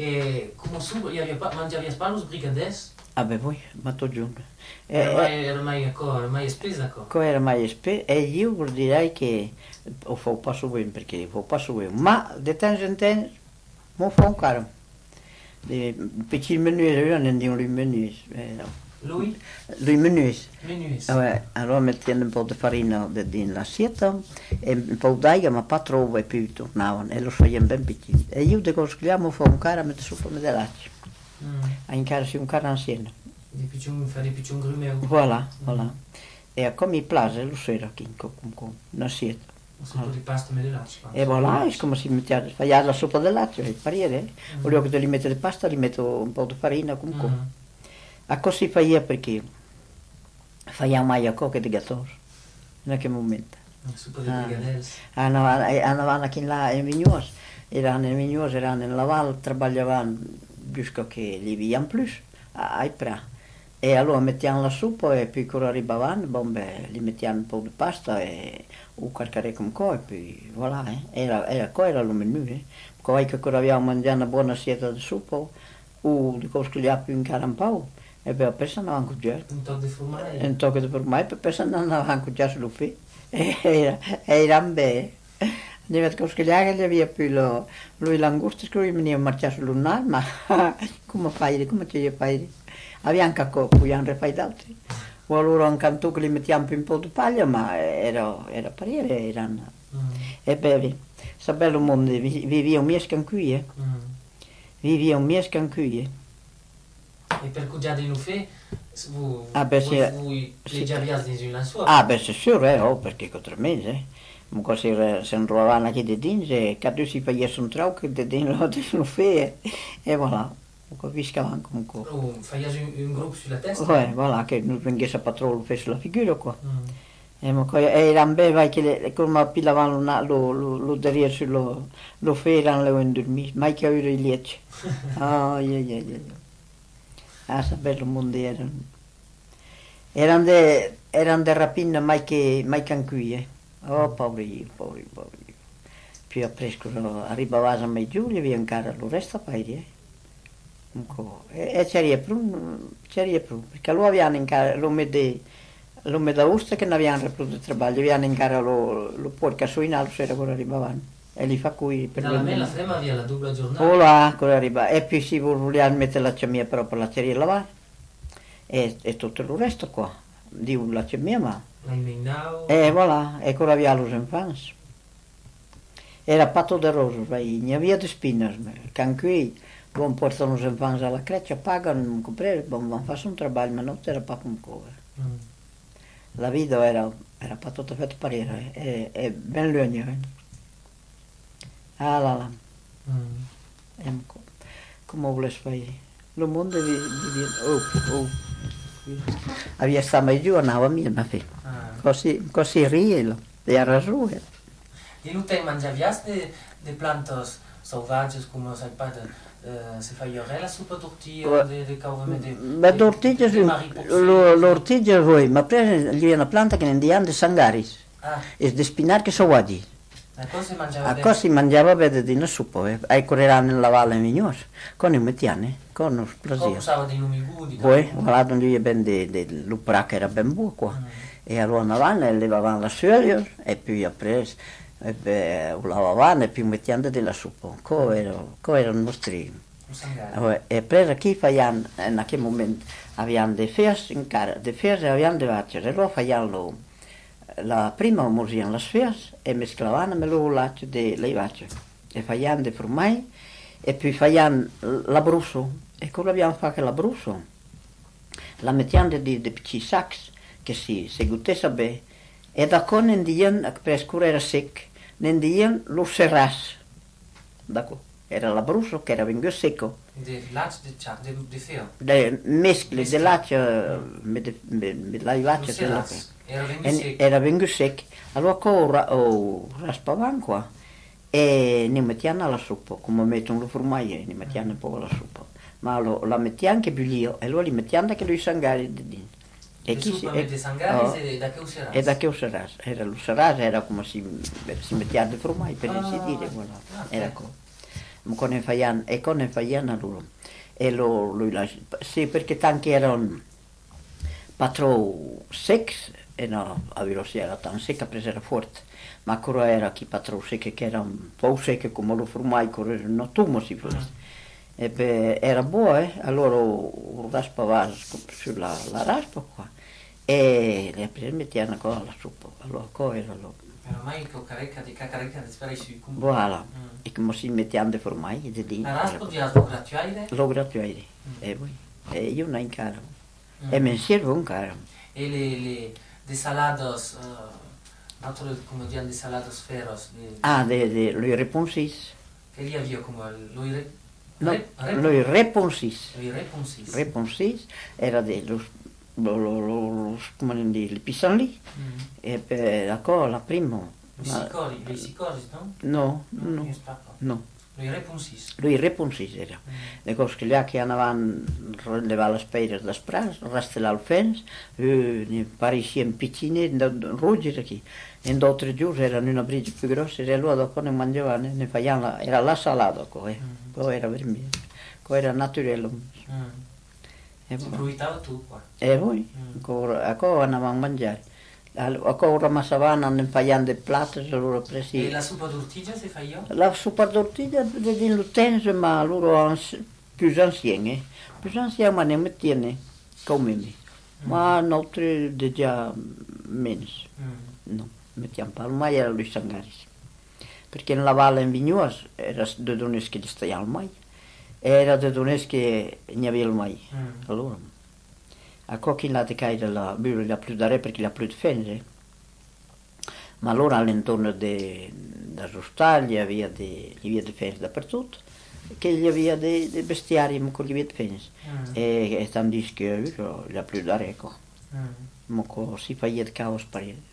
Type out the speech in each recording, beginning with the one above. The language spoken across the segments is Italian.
E come su, mangiavi spanos brigadès? Ah beh, voi, ma tu giunto. Era mai spesa co? Era mai spesa e io direi che ho fatto passo bene perché ho passo bene, ma di tanto in tempo mi fa un caro. Piccino menuise, io non andiamo lui menuise. Lui? Lui menuise. Menuise. Allora mettendo un po' di farina in l'aceto e un po' d'aglio, ma pas troppo e poi tornavano e lo facevano ben piccino. E io dico, scogliamo fa un caro a mettere sopra di laccio. A incarsi un caro insieme. Fare des pichons grumeux. Voilà, voilà. E come mi piace lo sera qui con l'aceto. Un po' di pasta me laccio. E voilà, è come se metteva, fai la sopra del latte, il pariere. Volevo che li metto di pasta, li metto un po' di farina comunque. A così fai perché fai mai a coca di gatto in quel momento. Super di brigadels. Andavano qui là in Vignosa, erano in Laval, lavoravano giusto che li viviamo più, a Ipra. E allora mettiamo la suppa e poi quando arrivavano, li mettiamo un po' di pasta e qualche come qua e poi voilà, era il menù. Poi che quando avevamo mangiato una buona sera di suppa, di cosa che gli ha più in cara un po'. E poi per andava a mangiare. Un tocco di formaggio. Un tocco di formaggio, per andava a mangiare sull'ufficio. Era bene. Andiamo a scogliare, gli aveva più lui l'angusta, che lui veniva a marciare sull'unale, ma come fai, come ci fai? Aveva anche poi anche fai d'altri. O allora un canto che li mettiamo più un po' di paglia, ma era parere, erano. E beh, sta bello mondo, vivia un mese qui, Vivia un mese qui. E per già di Nufè, voi già abbiate in una sua? Ah, beh, c'est sûr, perché con 3 mesi, Comunque se non trovavano che di dinge, che si facesse un trauco di dinge di Nufè, e voilà. Viscavano comunque. Faisais un gruppo sulla testa? Ouais, voilà, che non venisse a patrollo sulla figura qua. E erano bene che come pilavano lo derrière sullo ferro, lo indormì, mai che avevo i lieci. Ah, sa bello mondo erano. Erano de rapina mai che qui. Oh, poveri. Più appresso arrivavano a mai giù, gli aveva ancora lo resto a paire, e c'era più, perché lo avevano ancora, l'uomo da Usta che non avevano più di lavoro, avevano ancora lo porca su in alto, era quello arrivavano, e li fa qui per la me la frema aveva la doppia giornata. Oh là, quello arriva, e poi si volevano mettere la cemia però per la ceria lavare, e tutto il resto qua, di la cemia, ma... E voilà, e quello aveva los enfants. Era patto de roses, n'hi havia d'espines, que qui bon porten els infants a la cretxa, paguen, van fer un treball, ma no era pas com coure. La vida era pas tota feta per era, e ben lluny, Ah, là. Com ho voles fer? El món vivia... Havia estat mai giù, anava a mi, ma fer. Così rielo, e a ragione. E non te mangiaviate de plantas salvages come sai pas se fa la suppa tortilla de cauvame Ma tortilla l'ortiglia voi, ma presa lì è una planta che ne diano de sangaris. E de spinar che so guadi. A cosa si mangiava bene di una suppa, ai correranno nella valle mignosa, con i mettiani, con un plasia. Come usava dei nomi gudi? Poi, guardando lì ben l'upra che era ben buono qua. E allora andavano, levavano la suglia, e poi appresso, lavavano e poi mettevano della suppa. Come erano i nostri. E preso qui facevano, in quel momento, avevano dei fersi in cara, dei fersi avevano dei vacche, e allora facevano prima mosivano le fersi e mesclavano con il latte delle vacche. E facevano dei formaggi, e poi facevano l'abruzzo. E come abbiamo fatto l'abruzzo? La mettevano di piccini sacchi, che si guttesse bene, e da con indiano, per scuro era secco, indiano lo serrasse. Era l'abruzzo che era venuto secco. Di latte di feo? Le mescole di latte, la vacca, era venuto secco. Allora raspavano qua e ne mettevano alla suppa, come mettono lo formaggio, ne mettevano un po' alla suppa. Ma la mettevano anche più e allora li mettevano anche lui sangari di dentro. E chi si sangari da che useras? E da che useras? Era come si metteva di formaggio per si dire, voilà. Era come. con ne faiano loro. E sì, perché tanti erano patrò sex, e no, a velocidà era tan secca, presa era forte, ma ancora era chi patrò secca, che era un po' secca come lo formai, non tu si fosse. E beh, era buono, allora raspava sulla raspa qua, e le mettevano con la suppa, allora qua era lo. Pero mai con carecca di spera sui cum. Voilà, e come si mettevano di formai, e di lì. La raspa di lo gratuaire? Lo gratuaire, e poi, e io non incaro, e mi servo un caro. E le de salados, altro come dicono de salados feros. Lui reponsis. Che lì aveva come lui Lui reponsis. Lui reponsis. Reponsis era de los come dire, pissenlit, e per la prima. Lui sicoris, no? No, no. Lui Lui reponsis era. Le cose che là che andavano levare le spere da spras, restare al ne parecchie piccine, ruggere qui. In 2 o 3 giorni erano una briglia più grossa, e allora dopo ne mangiavano, ne facevano, era la salata, poi era veramente, poi era naturale. E fruitava tu qua. E voi, ancora andavamo a mangiare. Ancora massavano, ne facevano dei piatti, loro presi. E la suppa d'ortigia si fa io? La suppa d'ortigia di l'utenza, ma loro più anziani, ma ne mettiene come me. Ma nostri già meno. No, mettiamo palmai era lui Sangaris. Perché nella valle in Vignoas era di Donetsk che stai al mai, era di Donetsk che ne aveva il mai. Allora, a qualche lato che era la più da re perché la più di fenze, ma allora all'intorno da Rostaglia aveva delle fenze dappertutto, che gli aveva dei bestiari con le vie di fenze. E tandis che la più da re, ma si fa il caos parere.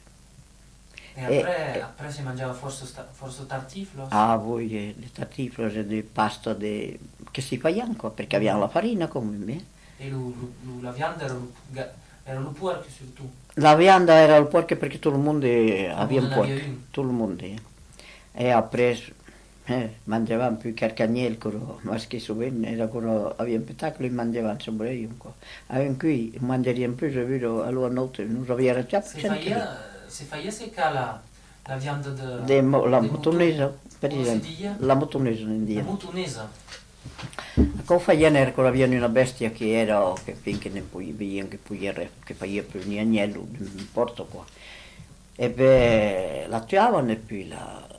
E après si mangiava forse tartiflos? Ah, voi le tartiflos e di pasta che si fa anche, perché abbiamo la farina come me. E la vianda era il porco su tu? La vianda era il porco perché tutto il mondo aveva un porco, tutto il mondo. E appresso mangiavamo più carcagnel, ma che era quello, aveva un spettacolo e mangiavamo sempre io. Avevamo qui, mangiavamo più, allora notte non aveva già si fa secca la vianda la motonese, per esempio. La motonese in India. La motonese? Come facevano era che avevano una bestia che era, che finché ne vedevano che faceva più un agnello, un porto qua. E beh, la tiravano e poi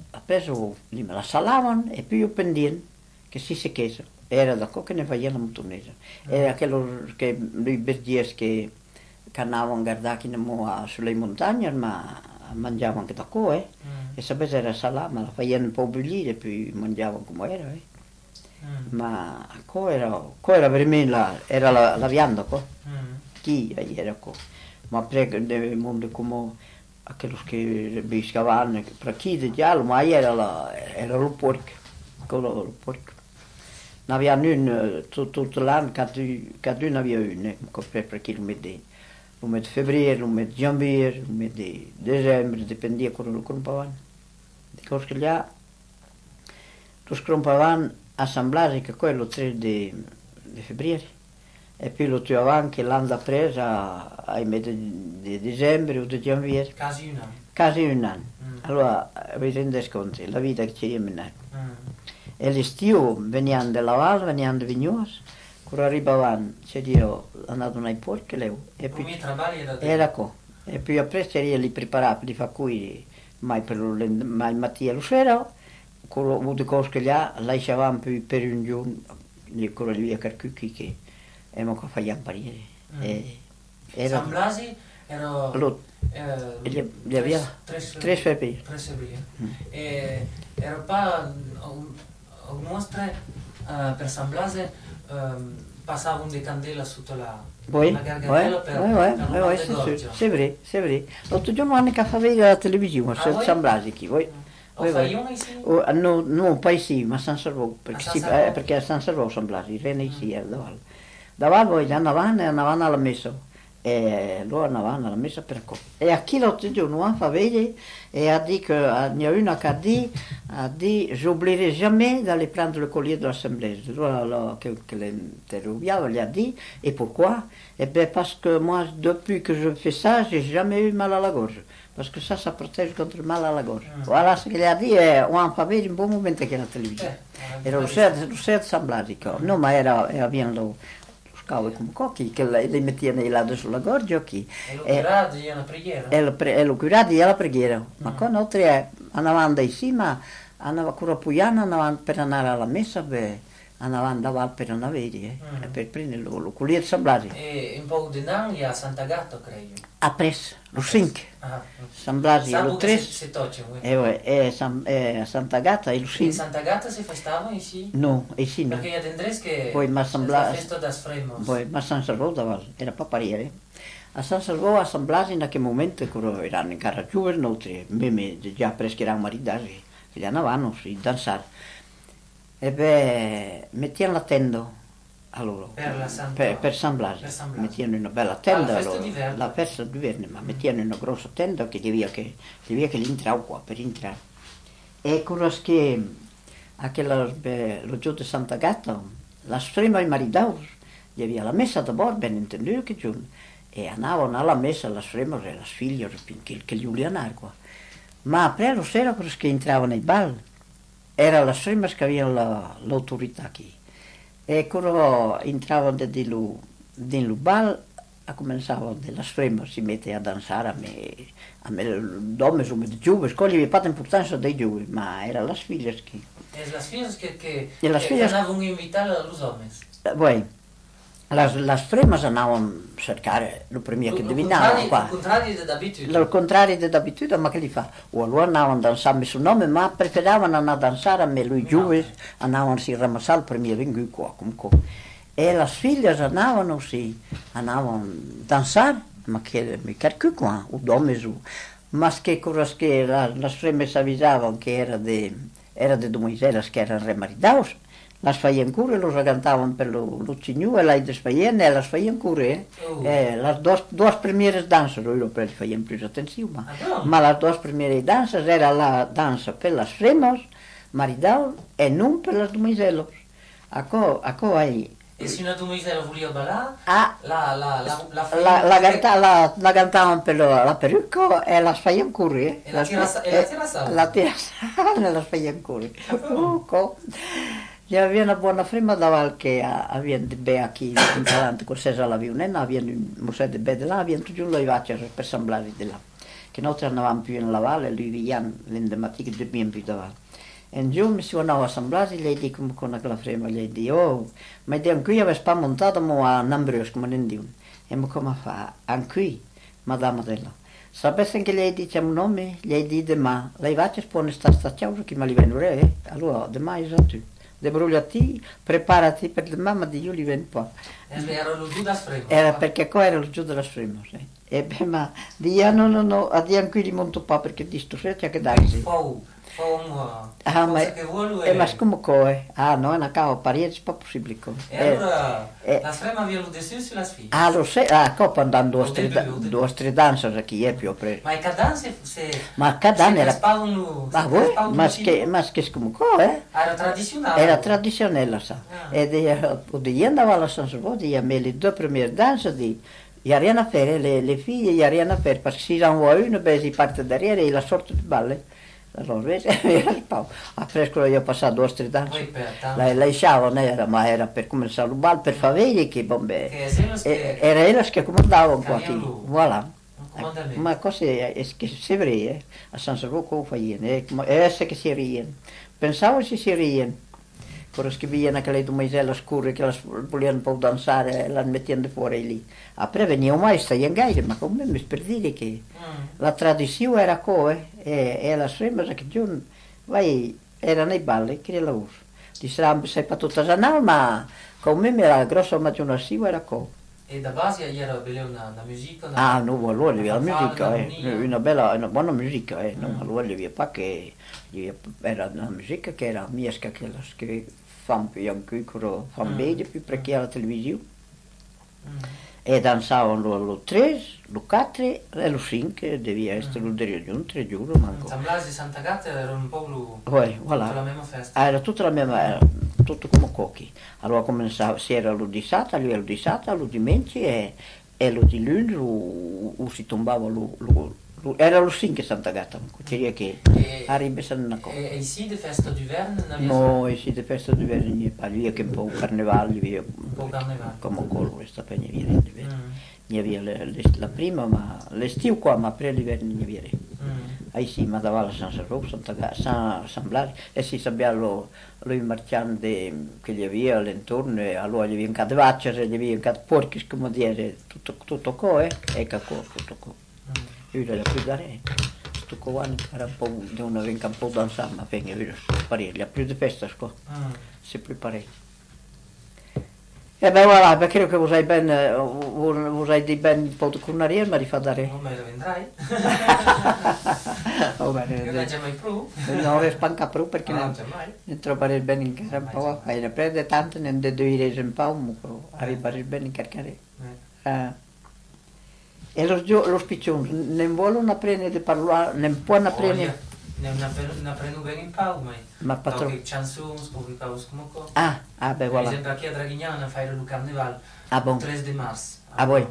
la salavano e poi lo pendevano, che si secchesse. Era da qua che ne faceva la motonese. Era quello che lui bergiers che andavano a guardare sulle montagne, ma mangiavano anche da qua, e sapete era salata, ma la facevano un po' bollire e poi mangiavano come era, Ma qua era veramente era la vianda qua, chi era qua, ma prego nel mondo come aquelli che pescavano, per chi di giallo, ma era il porco, quello il porco. Non aveva tutto l'anno, cada aveva uno, per chi lo mette. Lo mette febbraio, lo mette janvier, lo mette dicembre, dipendia quando lo compravano. Di cose che là, lo compravano assemblare che quello 3 di febbraio, e poi lo trovavano anche l'anno preso ai mesi di dicembre o di janvier. Quasi un anno. Allora, vi rendete conto, la vita che c'è in E l'estiu venivano dalla valle, venivano da Vignoas, quando arrivavano c'era andato nei porchi, e poi era qua. E poi appresso c'era li preparati, li fa qui, mai mattina lo sera, con le cose che là, lasciavamo per un giorno, con le carcucchi che abbiamo fatto parire. San Blasi era... gli aveva 3 febbraio. Era pas nostre per San Blase passavano le candele sotto la gargatella per c'est vrai, c'est vrai. L'altro giorno hanno fatto vedere la televisione, San Blasi qui, voi. No, pas ici, ma a San Salvò, perché a San Salvò San Blasi, Rene ici era davanti. Davanti poi andavano alla messa, e loro andavano alla messa per cosa. E a chi l'altro giorno fa vedere e ha detto il y a una qui a dit j'oublierai jamais d'aller prendre le collier de l'assemblée. Allora che l'interrogeava gli ha dit et pourquoi? Eh bien parce que moi depuis que je fais ça j'ai jamais eu mal à la gorge. Parce que ça protège contre le mal à la gorge. Voilà ce qu'il a dit e on fa vedere un buon momento che la televisione. Era lo stesso Samblasi. No, ma era bien lo come cocchi che le mettevano i lado sulla gorgia chi e lo curati e la preghiera e lo curati e la preghiera ma con oltre andavano insieme andava cura puiana andavano per andare alla messa andavano davanti per una vedi per prendere lo culier Samblasi e un po' di anni a Sant'Agato credo a Pres lo 5 Samblasi lo 3 e a Sant'Agata e lo 5 in Sant'Agata si festava ici? No, ici no perché a Andres che poi ma la festa das Fremos poi ma San Salvador era papariere a San Salvador a San Blasi in quel momento erano ancora giovani oltre me già presque erano maritati che andavano a danzare e beh mettevano la tenda allora per San Blasi mettevano una bella tenda la festa d'inverno ma mettevano una grossa tenda che devia che l'entrava qua per entrare e quello che lo giorno di Sant'Agata la strema i maridaus gli aveva la messa da bord ben intenduto che giorno e andavano alla messa la strema e le figlie che gli volevano qua ma après lo sera quello che entravano nei bal era la strema che aveva l'autorità qui e quello entravano nel bal a cominciava della strema si mette a danzare a me donne sono di giovani scogli aveva fatto importanza dei giovani ma era le figlie che las fillas que andaban a invitar a los hombres. Bueno, las fremas andaban a cercare lo primo che indovinavano qua. Il contrario dell'abitudine, ma che li fa? O allora andavano a danzare su nome, ma preferavano andare a danzare a me, lui giovane, andavano a si ramassare il primo vengo qua, comunque. E le figlie andavano a danzare, ma che mi caricò qua, o dome su. Ma che cosa che le freme si avvisavano che era de domiseras que eran remaridados, las feien cure, los regantaven per lo xinyú, e les desfeien, e les feien cure, les dues primeres danses, però li feien més atenció, ma les dues primeres danses era la dansa per les fremes, maridaus, e non per les domiselos. Acò hai... E se una domisera volia ballar, la cantavano per la peruca e la feien cure. E la tirassavano? La tirassavano e la feien cure. Hi havia una buona frema davanti che avevano di bere qui davanti con Cesare la Vionena, avevano un museo di bere là, avevano tutti un loivaggio per semblare di là. Che noi andavamo più nella valle, lui viveva l'endematica che dormivamo più davanti. E un giorno mi si andava a San Blasi e gli dico con quella frema, gli dico, oh, ma qui avevo pas montato a Nambrus, come ne dicono. E mi come fa, anche madame della. Sapesse che lei dice un nome, gli dico, ma lei va a spone sta ciao che mi li vengo, allora, domani è tu. Debrugliati, preparati per domani, ma io li vengo qua. Era lo giù da Sfremo? Era perché qua era lo giù della Sfremo, sì. E beh, ma di no, a di anche li monto qua perché di sto c'è che darsi. Ma come come? Ah, no, una cava pariente, è pas possibile. E allora la Sfrema aveva lo dessus sulla sfida? Ah, lo sai, qua andando due tre danze qui è più preso. Ma i cadanze ma cadan era ma che come come? Era tradizionale. Era tradizionale, sa. E andava alla San Salvador, e me le due prime danze di il n'y a rien à faire, les filles, il n'y a rien à faire, parce que si j'en vois une, ben, ils partent derrière et ils la sortent du ballet. Allora, après quello io ho passato 2 o 3 danze, la lasciavano, ma era per cominciare il ballo, per far vedere che, era ella che comandavano qua, voilà. Ma cose che si vede, a San Salvador come facevano, e esse che si rien, pensavo che si rien. Quello che venivano quelle domiselle scure che volevano un po' danzare e le mettevano fuori lì. Après veniva mai stai gaire, ma come mi per dire che la tradizione era come e la sfrema che giorno vai era nei balli che la uso. Dicevamo sei per tutta la ma come la grossa maggioranza era come. E da base era una musica? Ah, no, allora la musica, una buona musica, non allora via pa che era una musica che era miesca che fanno più anche fanno bene più perché alla televisione. e danzavano lo 3, lo 4 e lo 5, devia essere lo di raggiungere, giuro, manco. San Blas e Santa Gata erano un po' Voilà. la mesma festa. Era tutta la mia, era tutto come cocchi. Allora cominciava, si era lo di Sata, lui era lo di Sata, lo di Menci e lo di Lund, si tombava era lo 5 Santa Gata, queria che arriva a una cosa. E ici de festa d'Hiverne? No, ici de festa d'Hiverne non è via che un po' carnevale, via. Un po' carnevale. Come quello questa poi ne viene ne via la prima, ma l'estiu qua, ma per l'inverno ne viene. Ici, ma davanti a San Servo, San Blas, e si sapeva lo marciante che gli aveva all'intorno, e allora gli avevano cada vacere, gli avevano porchi, come dire, tutto qua, ecco qua, tutto qua. Io la più dare, tutto qua, era un po', devono venire un po' danzare, ma venga, io parere, la più di festa, si prepara. E beh, voilà, beh, credo che vorrei bene, vorrei di ben un po' di curnaria, ma rifare. Non me lo vendrai? Oh, bene, io non c'è mai più? Non riesco anche più perché non c'è mai. Ne trovare bene in casa un po', fai ne prende tanto, ne devi rese un po', arrivare bene in carcare. E lo spiccione, non vuole apprendere a parlare, non può apprendere. Non apprendo bene in pau, ma patron. Perché canzoni, pubblicavo come cosa. Beh, voilà. Per esempio, qui a Draguignan fai il carnaval, bon. 13 de mars. Voi.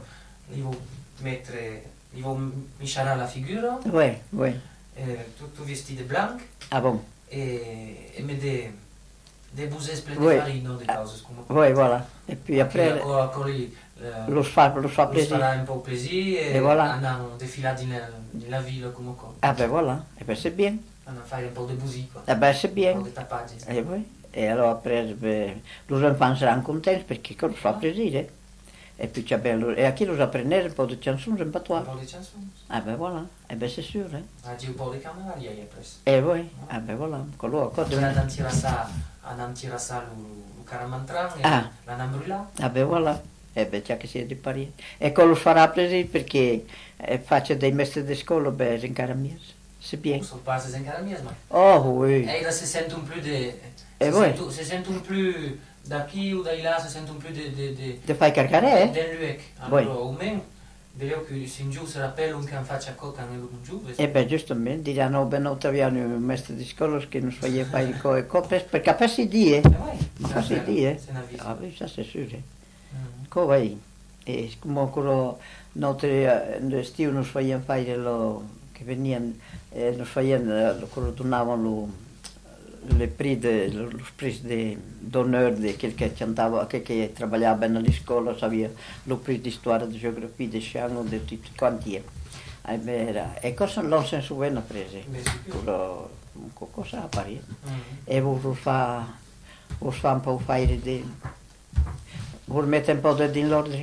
Devo misciare la figura. Oui. Tutto vestito blanco. Bon. E me des bousées pleines de farine, des cose come cosa. Oui, voilà. E poi après. Lo fa plaisir. Lo farà un po' plaisir e voilà. Andiamo defilati nella villa come cosa. Ben voilà. E ben c'est bien. Andiamo a fare un po' di musica. Ben c'est bien. Un po' di tappaggi. E oui. E allora après, los enfants saranno contenti perché lo fa piacere. E poi c'è bello. E a chi lo apprendere un po' di canzoni in patois. Un po' di canzoni. Ben voilà. E ben c'est sûr. Oggi un po' di carnevali hai preso. E voi? Ben voilà. Quello Andiamo a tirare il caramantran e l'andiamo a brûlare. Ben voilà. E beh, già che sia di Parigi. E quello farà piacere perché faccio dei mestri di scuola, beh, in Caramies. C'est bien. Sono passi in Caramies, ma... Oh, oui. E là si sentono più di... Si sentono più da qui o da là, si sentono più di... Di fai carcare, Del luogo. Allora, o meno, vedo che se in giù si rappellano che non faccia coca nel giù. E beh, giustamente, diranno, ben ottaviano un mestro di scuola che non fai fare le cose, perché per si die. Ma per si die. Ah, oui, ça c'est sûr. Come e come quello nostre estiu nos facevano fare che venivano nos facevano quello donavano le prix d'honneur di quel che cantava che lavorava bene alla scuola sapeva lo prix di storia di geografia di scienza di tutti quanti e cosa non si sono prese cosa a Parigi e vuol fa un po' fare di vuol mettere un po' dell'ordine?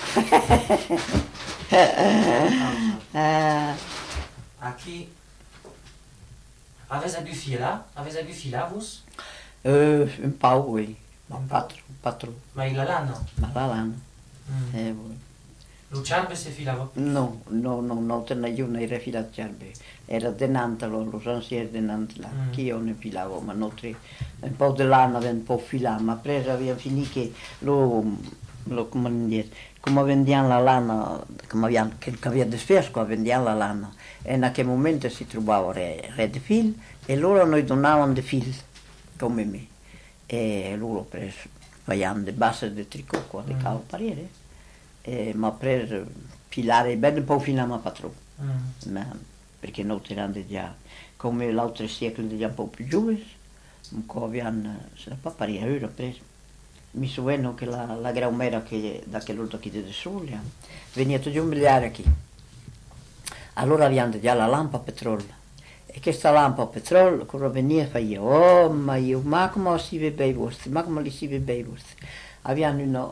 Aqui. Avete fila? Avete fila vos? Un po', oui. Ma patro. Ma il lana? Ma la lana. Lo ciarbe si filava? No, tenne io non era filato ciarbe. Era de Nantes, lo sansiere de Nantes là, che io ne filavo, ma un po' di lana un po' filato, ma preso abbiamo finito che come vendiamo la lana, che aveva di fresco, vendiamo la lana, e in quel momento si trovava re di fil, e loro noi donavano di fil, come me, e loro preso, facevano di base di tricot qua, di cavo pariere, ma preso filare bene un po' fino a patron, perché noi erano già, come l'altro secolo, già un po' più giovani, un po' avevano, se ne può parere, io l'ho preso. Mi souviens che la gramera che da quell'altro qui di Sulia veniva giù un miliare qui. Allora avevano già la lampa a petrolio. E questa lampa a petrolio, quando veniva, faceva, ma come si vede i vostri, ma come li si vede i vostri. Avevano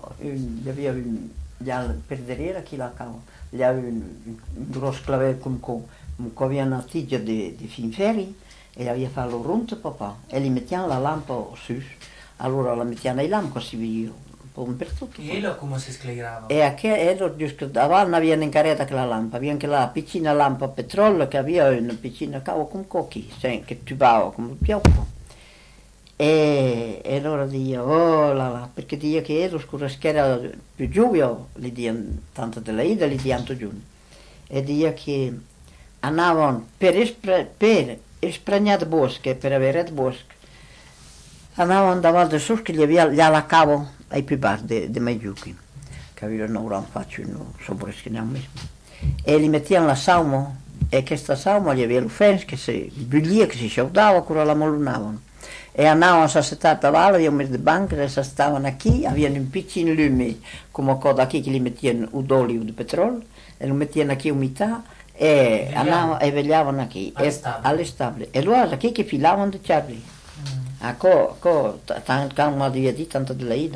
per vedere chi la cava, gli aveva un grosso clavel con aveva una tiglia di finferri e aveva fatto rondo papà e gli mettevano la lampa su. Allora la mettiamo in lampo così via, un po' per tutto. E lo come si sclerava? E davanti aveva in carretta che la lampa, aveva anche la piccina lampa a petrolio che aveva una piccina cavo con cocchi, che tubava come un pioppo. E E allora dico, oh là là, perché dico che lo scorso che era più giugno, li diano tanto della Ida, li diano giù. E dico che andavano per espragnare bosche, per avere il bosco, andavano davanti a su che gli alla cavo ai più bassi di Maigiuchi, che avevano un gran faccio, sopra il mesmo. E li mettevano la sauma, e questa sauma gli aveva l'uffenza che si bullia, che si sciaudava, ancora la molunavano. E andavano a settare a valle, io messo di banca, e stavano qui, avevano un piccino lume, come da qui che li mettevano d'olio di petrolio, e lo mettevano qui umidità, e andavano e vegliavano qui, alle stabile. E allora qui che filavano di Charlie. Tanto ma di tanto della Ida.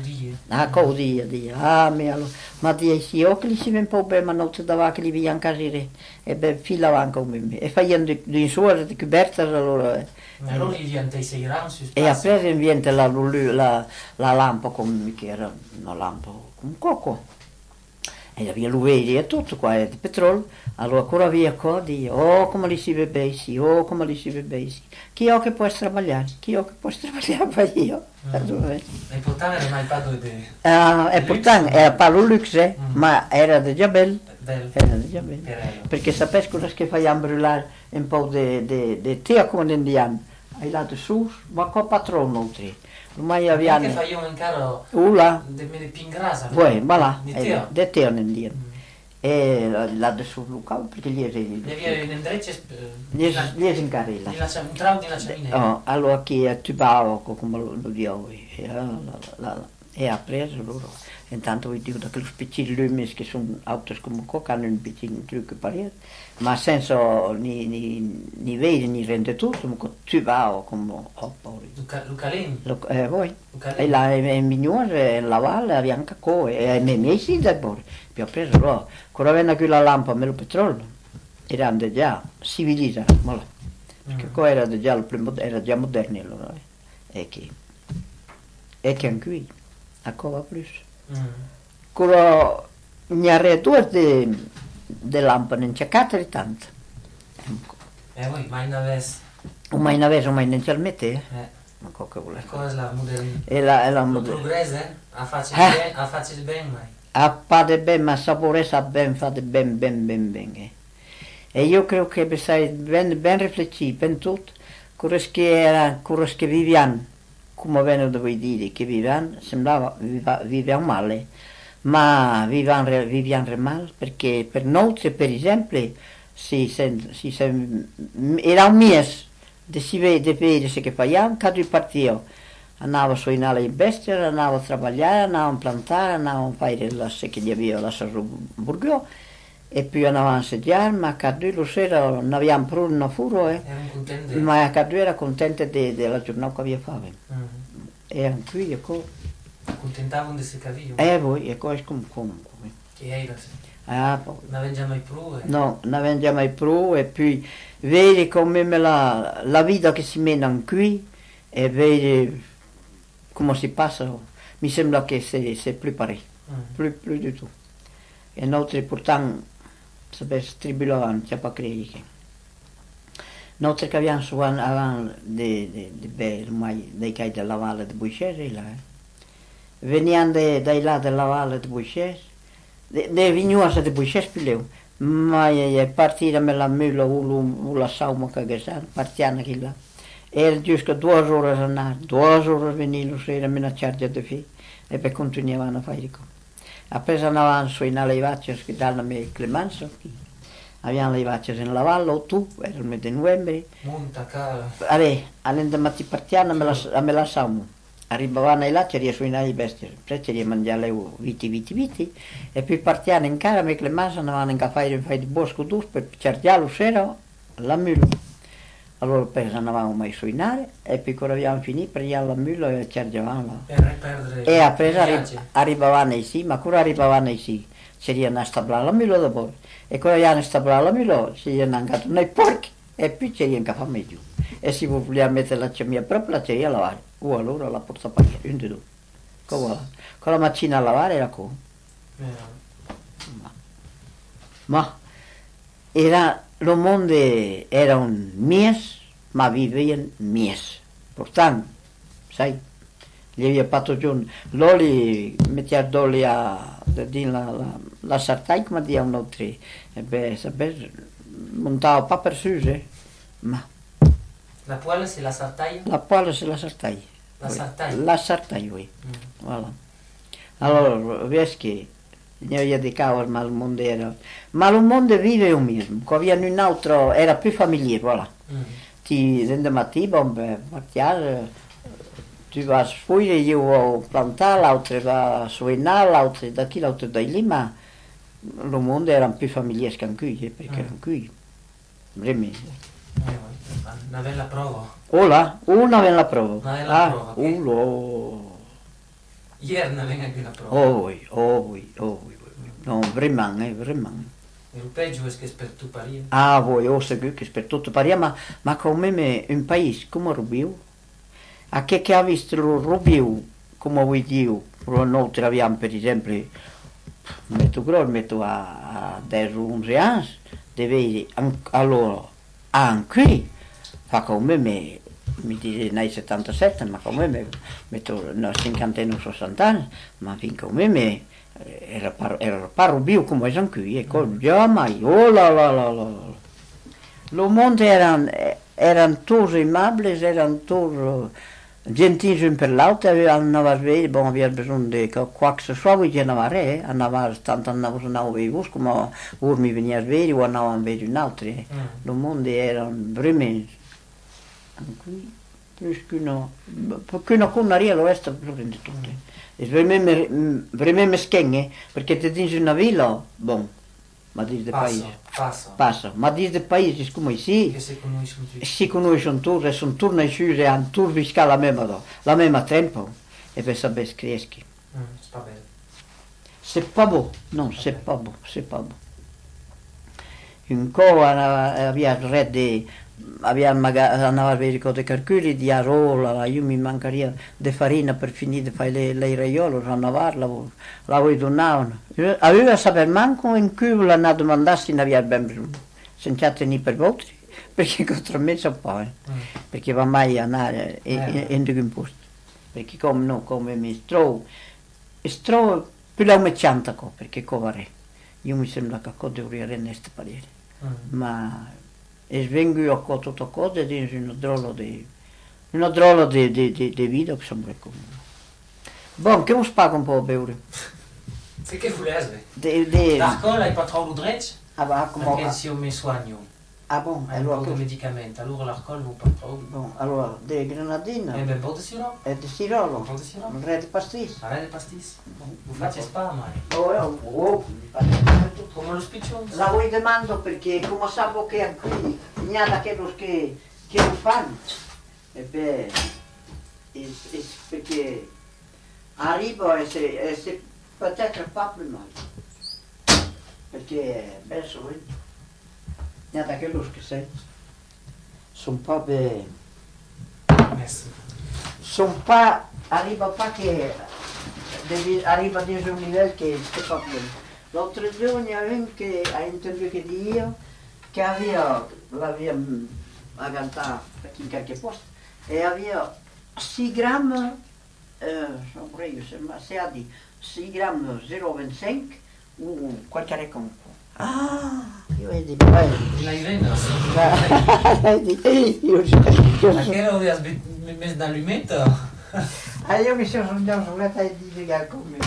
Ma di si o che li si ven po' bene, ma non si dava che li vian casire, e beh filavano come me. E facendo di suora di coberta allora. Ma allora gli viene dei sei gran su E appresso inventa la lampa come che era una lampa, un cocco. E aveva l'uveri e tutto qua, di petrolio, allora ancora via qua, di, oh come li si beve sì, oh come li si beve sì. Chi ho che può trabalhar? Chi ho che può trabalhar per io? E portare era mai padre di... E portare era per lo luxe, ma era di Giabel. Era di Giabel. Perché sapessi cosa che facciamo bruciare un po' di tè come indiano. Ai lati su, ma qua patrono oltre. Ormai abbiamo... Perché facciamo in caro... Ula. Di pingrasa. Poi, ma là, di tè. Di tè indiano. E là da su Luca, perché gli era... Gli aveva in indrecce... Gli è in carrella. Un trao di una ciaminea. Allora chi è tubavo, come lo dico, e ha preso loro. Intanto vi dico che los piccini lumes che sono autos come coca hanno un piccino trucco pariet, ma senza ni vedi ni rende tutto, ma tubavo come Lucalin. Voi. E là in Mignore, in la valle, a Biancaco, e ai miei sì da bore. Poi ho preso loro. Quando venne qui la lampa, me lo petrolio, erano già civilizzati, ma là. Perché qua era già, era già moderni allora. E che anche qui, a cosa più. Quello mi ha retto di lampa, non c'è cattere tanto. Voi, mai in aves? Mai in aves, mai non c'è il mette? Ma cosa vuole? Cosa è la modernità? È la modernità. Progrese? A facile ben mai? A fare ben, ma sapore sa ben, fate ben. E io credo che ben riflettere, ben tutto, quello che viviamo, come vengono da voi dire, che viviamo, sembrava viviamo male, ma viviamo male, perché per noi, per esempio, era un mese di vedere che facciamo, quando partiamo, andavo a suonare in bestia, andavo a lavorare, andavo a plantare, andavo a fare la che gli aveva la Burgio, e poi andavamo a sediare, ma quando lo sera non avevamo più una furo, ma quando era contenta della giornata che aveva fatto. E anche qui, ecco. Accontentavano di se capire? Voi, ecco, è come. Che era? Poi. Non avevamo mai più? No, non avevamo mai più, e poi vedi come la vita che si mena qui, e vedi come si passa, mi sembra che c'est più pari, più di tutto. E noi portiamo, sapete, tribulano, c'è pas credere che. Noi che abbiamo avanti dei cai della valle di Buicese, là, veniamo dai là della valle di Buicese, dei vignosi di Buicese più leu, ma partire me la mula o la sauma che sanno, partiamo qui là. Era giusto 2 ore a andare, 2 ore a venire, lo sera, me la chargia di fì, e poi continuavano a fare come. Appena andavano a suonare le vacce che danno me Clemenza, abbiamo le vacce in la valle, tu, era il mese di novembre. Monta, cara. All'endamati partiamo a me la sauma. Arrivavano là, c'era a suonare le bestie, c'era a mangiare viti, e poi partiamo in cara, me Clemenza andavano in fare di bosco duro per chargiare lo sera la mula. Allora poi andavamo mai a suonare, e poi quando abbiamo finito prendiamo la mula e chargiavamo. E appena arrivavano sì, ma quando arrivavano sì, c'erano a stablare la mula dopo. E quando abbiamo stablare la mula, c'erano andato nei porchi, e poi c'erano che fanno giù. E se volevamo mettere la cemia proprio, la c'era a lavare. Allora la porta a pagare, un di due. Con la macchina a lavare era come. Ma era... Lo mondo era un mese, ma vivevano mesi. Portanto, sai, gli aveva fatto giù, l'olio, metteva d'olio la sartaglia come dia un altro, e beh, sapete, montava pas per su, ma... La poêle, c'est la sartaglia? La poêle, c'est la sartaglia. La sartaglia? La sartaglia, oui. Voilà. Allora, vedi che ne aveva di cavolo, ma il mondo era... Ma il mondo vive io mismo, qua viene un altro, era più familiare, voilà. Ti rende mattina, bombe, tu vas fuori, io vado a plantare, l'altro va a suonare, l'altro da qui, l'altro da lì, ma il mondo era più familiare che qui, perché erano qui, veramente. Una bella prova. Oh là, una bella prova. Una bella prova, okay. Ieri ne venga anche una prova. Oui. No, vraiment. Il peggio è che per tu paria. Ah, voi, so che per tutto paria, ma come un paese come Rubiu, a che ha visto Rubiu, come vuoi dire, noi abbiamo per esempio, metto a 10-11 anni, deve allora, anche, fa come me, mi dice nei 77, ma come me, metto una cinquantina o 60 anni, ma fin come me, era parlo più come sono qui, ecco, già mai, oh là. Lo mondo erano tutti aimabili, erano tutti gentili un per l'altro, andavano svegli, bon, aveva bisogno di qualche cosa, vuoi andare, andavano, tanto andavano vivos, come ora mi veniva svegli o andavano a vedere un altro, lo mondo era veramente, qui, più che una ria lo resta prende tutto. E veramente schegge, perché ti dici una villa, bon, ma dici del paese. Passa, ma dici del paese, come sì, che si conoscono tutti, e sono tutti nasciuti, hanno tutti vissuto la mesma tempo, e per sapere scrieschi. C'est pas beau, non, c'est pas beau. Un po' aveva andava a vedere cose calcoli di arola, io mi mancaria di farina per finire di fare le raiole, la voi donavano. Aveva a sapere manco in cui la domandassi ne aveva ben bisogno, senza tenere per voi, perché contro me so poi, perché va mai andare in un posto, perché come mi trovo più la umeccianta, perché covare, io mi sembra che dovrei rendere queste parere, ma... E svengo io a tutto cosa e dico una drolla di vita che sembra come. Bon, che mi spaga un po' a beure? Sì, che volete? L'alcol hai pas trop l'udrezzo? Perché se io mi sogno. Ah bon, allora un po' di medicamenti, allora l'alcol non pas trop. Bon, allora, di grenadina. E ben po' di sirop. E di sirolo. Un po' di sirop. Un re di pastis. Un re di pastis. Non faccio spa mai. Come lo spiccione? La vuoi domando perché come sapevo che anche qui non ha che lo fanno. E beh, perché arrivo e se peut-être pas plus mal. Perché penso non ha che lo che sei. Sono proprio... Sono pas... Arriva pas che... Arriva a un livello che fa più. L'altro giorno anche a interview che di io, che l'aveva aggantato in qualche posto, e aveva 6 grammi, non vorrei ma se ha di 6 grammi 0,25, qualche recamo. Ah, io vedi, l'hai venduto? Ma che ero messo dall'alimento? Io mi sono sognato e dire che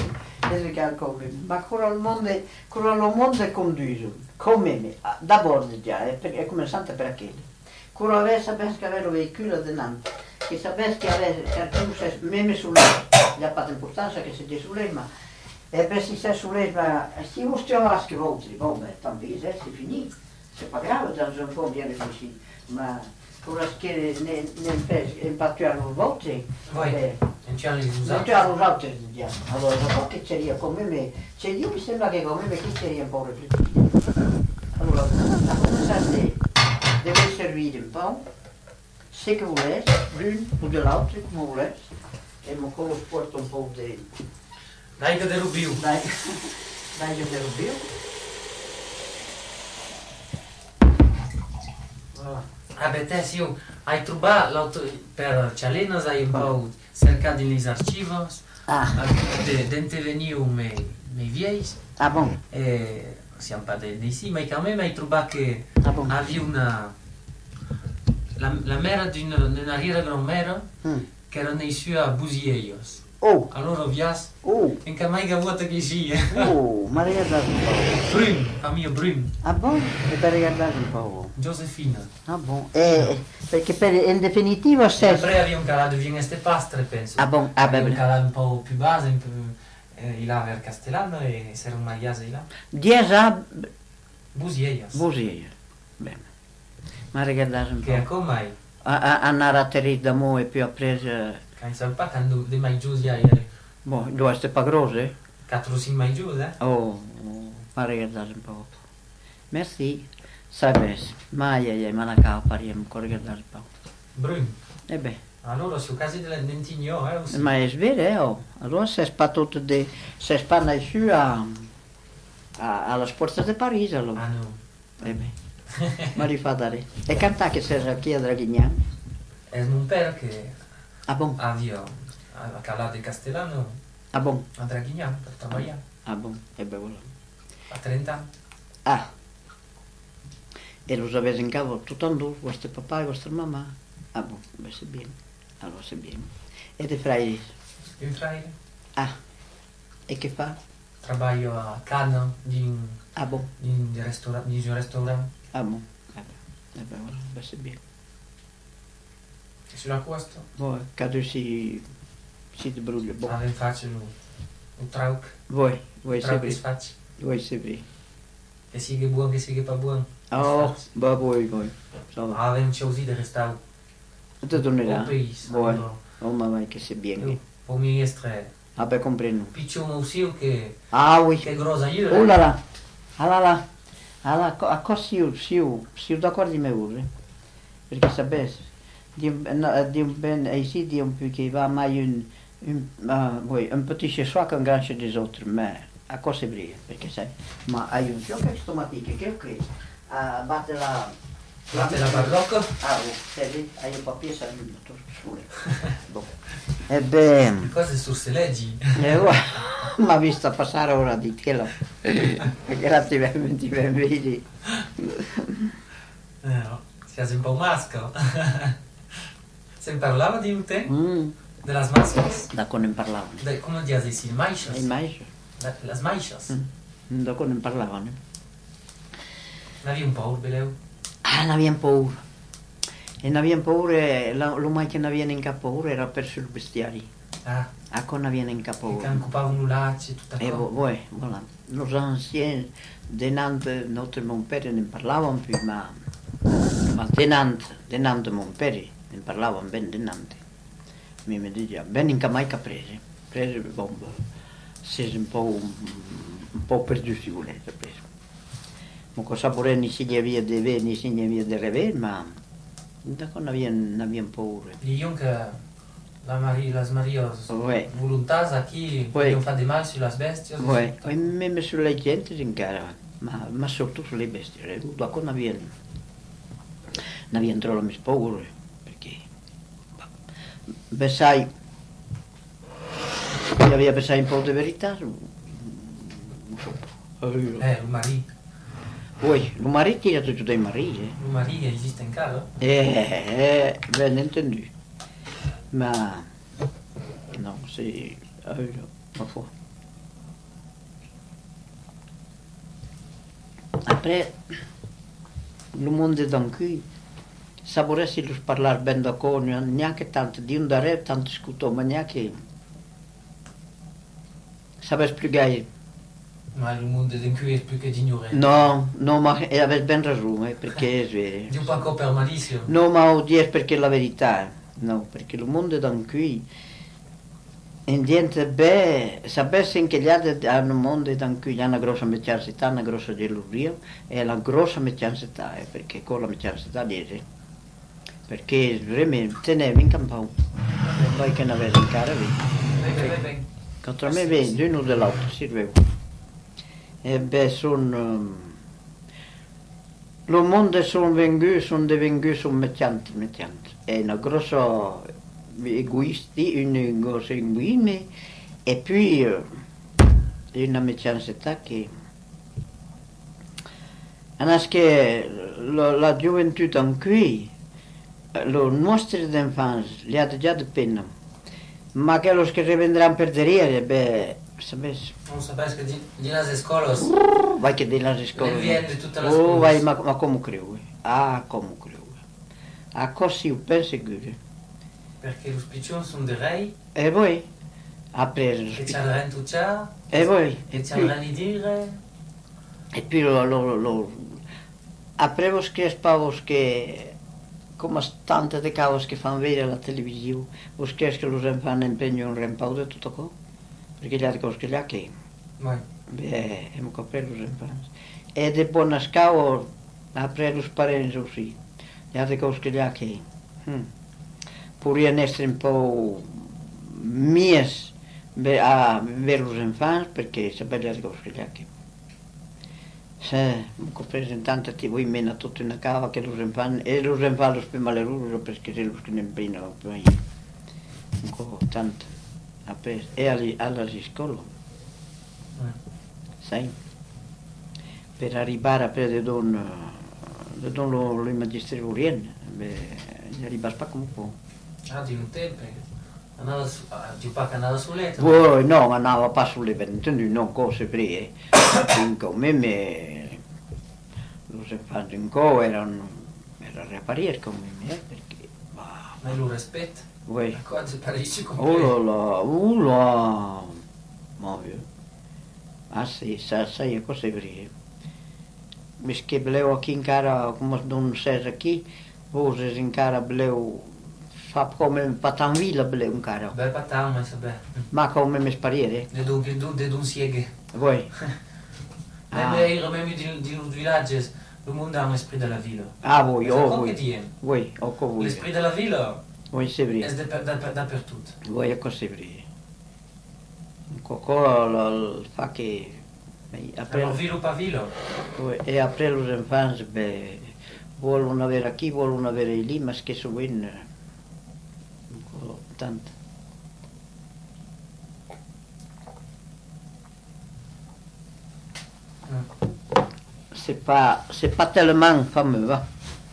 ma quello al mondo è condiviso, come me, da bordo già, è come santa per aquele. Quello aveva sapere che aveva il veicolo dinanzi, che sapesse che aveva meme sulle, gli ha fatto importanza che si dice sulle, ma e per si sta sulle, ma si mostrava la schivolta, vabbè, tanto è finito, c'est pas grave, dans un fond bien réfléchi, ma pour ce qui est in particolare le volte, non ci hanno usato il diavolo. Allora, dopo che c'era come me, io mi sembra che come me che c'era un po' riflettivo. Allora, a cominciare deve servire un po', se che volete, l'un o dell'altro, come volete, e mi porto un po' di... Dai che dello bio. Dai che dello bio. Voilà. Beh, sì, hai trovato per Cialenas hai un po' cercato negli archivi di intervenire nei viei. Ah bon? E siamo pas di sì, ma a me mi hai trovato che bon? avevi la mera di una riera grand-mère che era nei suoi Busieios. Oh! Allora vias, Oh! in che mai gavota che sia. Oh! Ma riguardate un po'. Brun, famiglia Brun. Ah bon? E per riguardare un po'. Giosefina. Ah bon? Perché in definitivo se... Sempre avevo un calato via in queste pastre, penso. Ah bon? Avevo un calato un po' più base, un po' là per Castellano e se era un magliase là. 10 a... Busieias. Busia. Bene. Ma riguardate un po'. Che come? Andare a Teresa d'Amo e poi ha preso... Che non so pas quando di mai giù ieri. Boh, due queste pas grosse? 4-5 mai giù, eh? Oh, ma riguardate un po'. Merci. Sapessi. Ma ma la capa, riemco, riguardare un po'. Brun. E beh. Allora, se casi delle dentigno, Sì. Ma è vero, oh. Allora se spatto di... se spanna su alla Sporza di Parigi, allora. Ah no. E beh. Ma rifà dare. E cantà che serve chi a Draghignan? È un père che Ah bon? aveva a calato di Castellano Ah bon? a Draghignan per lavorare. Ah bon? E beh, voilà. A 30 anni. Ah. E lo sapete in capo tutto andò, vostro papà e vostra mamma? Ah bon, beh, se bene. Allora se bene. E te fai? In fraile. Ah. E che fa? Trabalho a Cannes Ah bon? di un restaurante. Ah bon? E beh, voilà, beh, se bene. E sulla costa Voi, cado si ti bruglia, bon. aveva facile un trauc. Voi se Trauc bene. faccio. Voi se bene. Che sia buono, che sia pas buono. Oh, bah voi. Ça va. Aveva un così di restaurante. Te tornerà? Au país. Voi. Oh mamma che se bene. Per mi essere Ah beh, comprendo. piccolo aussi che Ah oui. grossa io. Oh là là. Ah là. A cosa siu d'accordo di me pure. Perché sapessi, di un ben ici, di un più che va mai un petit chez soi qu'un grand chez des autres, mais a cosa è bria, perché sai, ma hai un gioco automatico che ok, batte la barocca? Ah, vedi, hai un papier salito su. Boh. E beh, Cose sul se leggi. ma vista passare ora di tela, grazie ti benvedi. No, si un po' masco. Se parlava di te? Delle mascas? Da quando ne parlavano? Come dici, sì, maixas? I mais? Le maixas? Da quando ne parlavano? Ne avevi un po', Beleu? Ah, ne abbiamo paura. E ne abbiamo paura, lo mai che ne avviene in capo era perso il bestiario. Ah. A cosa avviene in capo? Che occupavano un laccio e tutta cosa. Oui, voilà. Les anciens de Nantes, notre mon père ne parlavano più, ma de Nantes mon père ne parlavano bene di Nantes. Mi diceva, ben in Camaica prese bomba. Sei un po' perduto si volete preso. Ma cosa vorrei ni si via di vedere, ni si via di revedere, ma da quando abbiamo paura. Gli Juncker, las Marios, Oui. volontas qui, Oui. non fa di male sulle bestie. Oui, e même sulle gente encara, ma soprattutto sulle bestie. Da quando abbiamo trovato le mie paure, perché pensai, aveva pensato un po' di verità, non so. Il marito. Poi, il marito era tutto dei mariti. Il marito esiste ancora? Ben entendu. Ma, no, sì, ma fu. Après, il mondo d'anche, saporesi lo parlare ben da con, neanche tanto, di un dare tanto discuto, ma neanche sapere spiegare. Ma il mondo in cui è più che ignorante. No, ma avete ben ragione, perché è vero. Di un po' per malissimo. No, ma oddio perché è la verità. No, perché il mondo da qui in niente beh, sapessi che gli altri hanno un mondo da qui hanno una grossa meccanicità, una grossa gelosia e la grossa meccanicità, perché con la meccanicità dice, perché veramente tenevi in campo, poi che ne avevi in cara Bene. contro me vedi uno dell'altro, si vede. E beh, sono Lo mondo sono divenuti mettianti. È una grossa egoisti, un grosso egoismo e poi una meccanicità che anche la gioventù qui, le nostre infanzia, li ha già di pena, ma che los che rivendranno per derrière, beh, sapessi. Non sapessi che di las escolas. Vai che di las escolas. Le viene di tutte le scuole. vai, ma come credi? Come credi? Così io penso che. Perché i piccioni sono dei rei. E voi? A preso. Che ci hanno tucciato. E voi? E ci hanno dire. E poi a preso che spavos che come tante de cose che fanno vedere la televisione, vos che lo fanno impegno un rempau di tutto qua? Perché gli altri cose che gli ha che? Beh, è un coprire lo rempau. E di buona scavo a preso i parenti così, gli altri cose che gli ha che? Pourriano essere un po' mies a vedere gli infanti perché sapete le altre cose che gli ha che? Se, rappresentante ti vuoi meno tutta una cava che lo rinfanno e lo rinfanno più maleruso perché se lo ne impegnano più un po' tanto e alla scuola sai per arrivare a per don lo magistero oriente gli arriva pas come può di un tempo andava di pacca andava sul letto no andava pas sul letto intendi non cose prie come me los infanti in co era reparire come me perché ma lo rispetto voi quando parisci con ovvio sì sai cose prie mis che blevo aqui in cara come non sei aqui voses in cara blevo fa come Patanvilla blevo in cara beh Patan ma sa beh ma come mi sparire de d'un sieghe voi il même di un village le monde a un esprit de la ville voi voi l'esprit de la ville voi c'est vrai è dappertutto voi è così vrai Coco fa che après ville pas ville e après los enfants beh vogliono avere qui vogliono avere lì ma che so ben tanto c'est pas tellement fameux va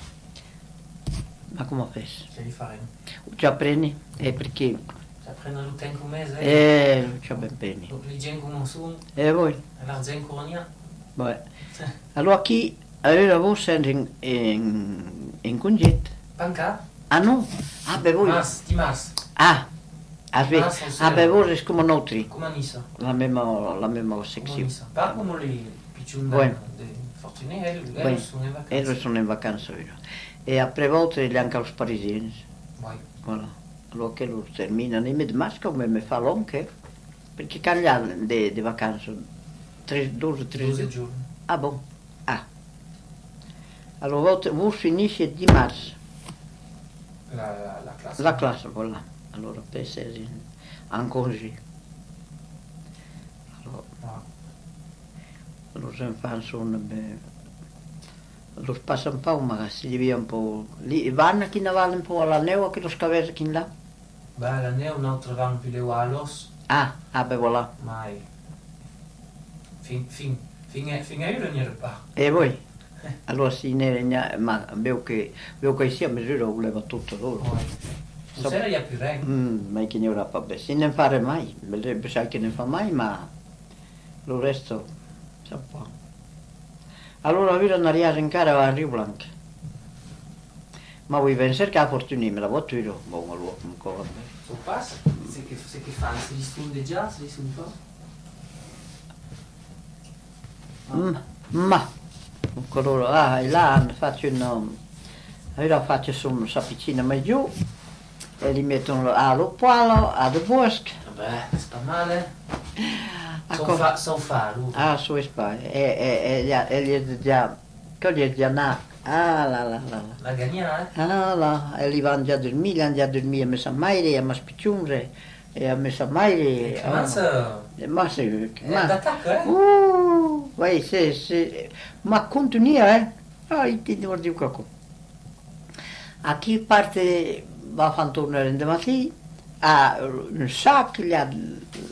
ma come fai? che li faremo ci apprendi? Perché? ci apprendo lo tempo un mese ci ben bene li gengo non sono e voi? e la gengo non ha beh allora qui aveva voi sempre in congetta panca? no? Beh voi di mars beh voi è come noi come Nisa la même section pas come li piccioni fortunati loro sono in vacanza e a volte anche los parisiens voilà allora che lo terminano in mezzo come mi fa longo perché cambiano di vacanze 12 giorni bon allora voi finisce di marzo la classe voilà allora per essere en congé los enfants sono los pasan un po' ma si gli un po' lì vanno chi ne vanno un po' alla neu che los cavesi chi là beh la neu non trovano più le ualos beh voilà mai fin a io non ero pa e voi? Allora sì ma vedo che sia misura voleva tutto loro stasera gli ha più regno ma che ne ora vabbè si ne fare mai sai che ne fa mai ma lo resto sa un po' allora vi non arrivare in cara a Rio Blanco ma vuoi pensare che la fortuna me la vuoi tu buon allora ancora so passa se che fanno se li stunde già se li sono ma coloro e là faccio allora faccio su s'avvicina mai giù e li mettono allo palo ad bosco vabbè sta male so farlo su spalle e gli già che gli già la gagnare e li vanno già a dormire a messa mai a maspicciunre e a messa mai ma d'attacco vai ma continua Ah, ti devo dire qualcosa. A chi parte va a tornare in mattina, ha un sacco,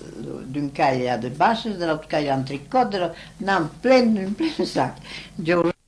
d'une caille de basse, de l'autre caille en tricot, d'un plein sac.